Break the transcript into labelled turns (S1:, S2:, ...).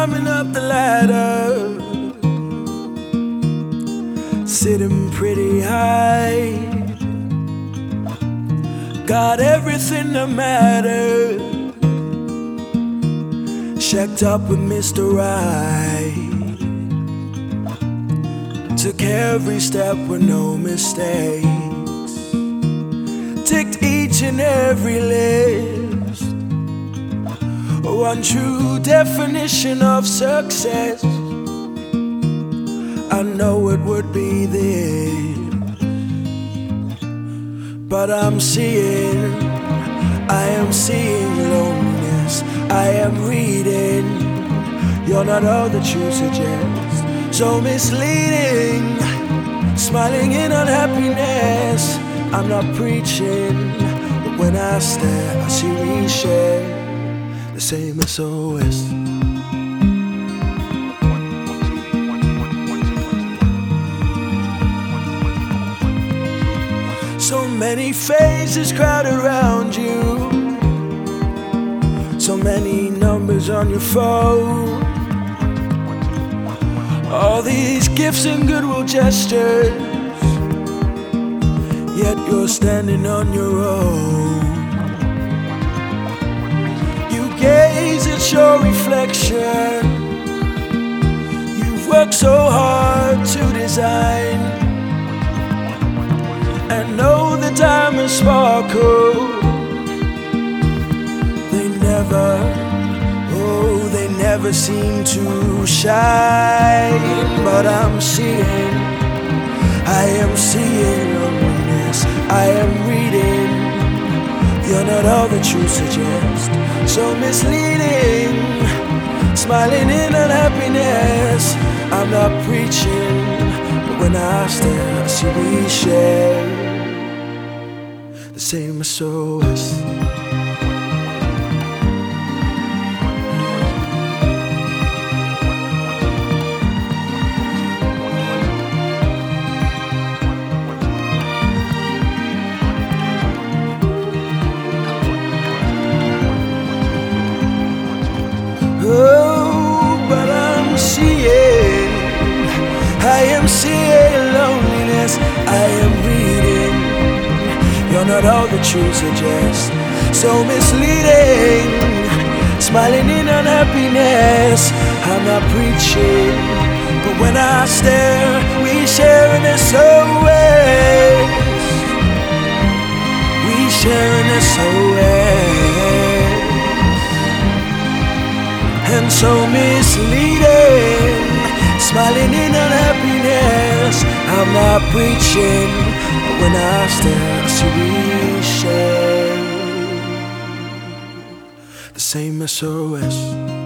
S1: climbing up the ladder, sitting pretty high. Got everything that matters, shacked up with Mr. Right. Took every step with no mistakes, ticked each and every list. One true definition of success, I know it would be this. But I am seeing loneliness. I am reading, you're not all that you suggest. So misleading, smiling in unhappiness. I'm not preaching, but when I stare, I see we share the same SOS. So many faces crowd around you, so many numbers on your phone, all these gifts and goodwill gestures, yet you're standing on your own. You gaze at your reflection, you've worked so hard to design, and know the diamonds sparkle. They never seem to shine. But I am seeing loneliness. I am reading, you're not all that you suggest. So misleading, smiling in unhappiness. I'm not preaching, but when I stare, I see we share the same SOS. Oh, but I am seeing loneliness. I am reading, you're not all that you suggest. So misleading, smiling in unhappiness. I'm not preaching, but when I stare, we share an SOS. We share an SOS. And so misleading, smiling in unhappiness. I'm not preaching, but when I stare, I see we share the same SOS.